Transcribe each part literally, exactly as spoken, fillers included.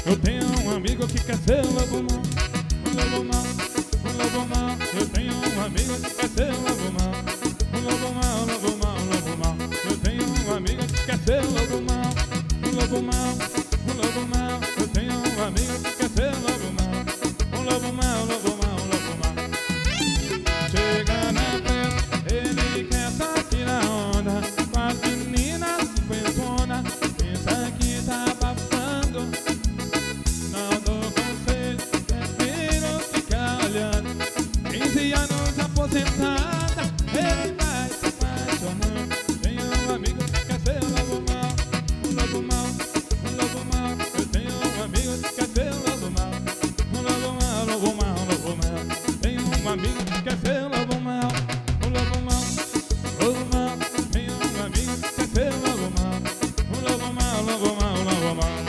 Eu tenho um amigo que quer ser lobo mau, um lobo mau, um lobo mau. Eu tenho um amigo que quer ser lobo mau, um lobo mau, lobo mau, lobo mau. Eu tenho um amigo que quer ser lobo mau, um lobo mau, um lobo mau. Eu tenho um amigo que quer ser lobo mau, um lobo mau, lobo mau, lobo mau. Chega na frente, ele quer só tirar onda com as meninas cinquentona. Pensa que tá abafando, não dou conselho, prefiro ficar olhando. Quinze anos aposentada, ele vai se apaixonando. Tenho um amigo que quer ser lobo mau, um lobo mau, um lobo mau. Eu tenho um amigo que quer ser lobo mau, um lobo mau, lobo mau, lobo mau. Tenho um amigo que quer ser lobo mau, um lobo mau, lobo mau. Tenho um amigo que quer ser lobo mau, um lobo mau, lobo mau, lobo mau.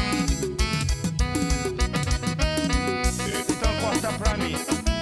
Então corta pra mim.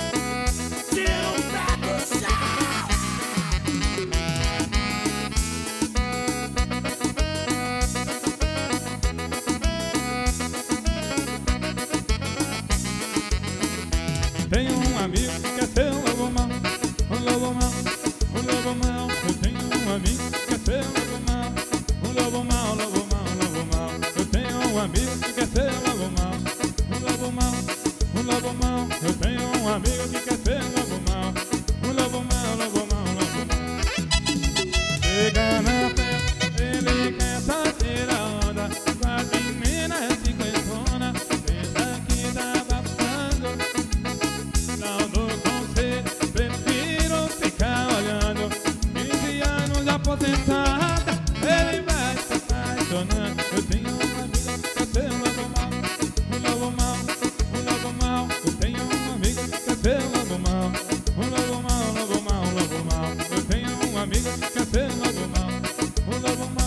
Tenho um amigo que quer ser um lobo mau, um lobo mau, um lobo mau. Eu tenho um amigo que quer ser um lobo mau, um lobo mau, lobo mau, lobo mau. Eu tenho um amigo que quer ser um lobo mau, um lobo mau, um lobo mau. Eu tenho um amigo que quer ser um lobo mau, um lobo mau, lobo mau, lobo mau. Chega na festa, ele quer só tirar onda com as meninas cinquentona. Pensa que tá abafando, não dou conselho, prefiro ficar olhando. Quinze anos aposentada, ele vai se apaixonando. Eu tenho um amigo que quer ser um lobo mau, um lobo mau, um lobo mau. Eu tenho um amigo que quer ser um lobo mau, um lobo mau, lobo mau, lobo mau. Eu tenho um amigo que quer ser um lobo mau, um lobo mau.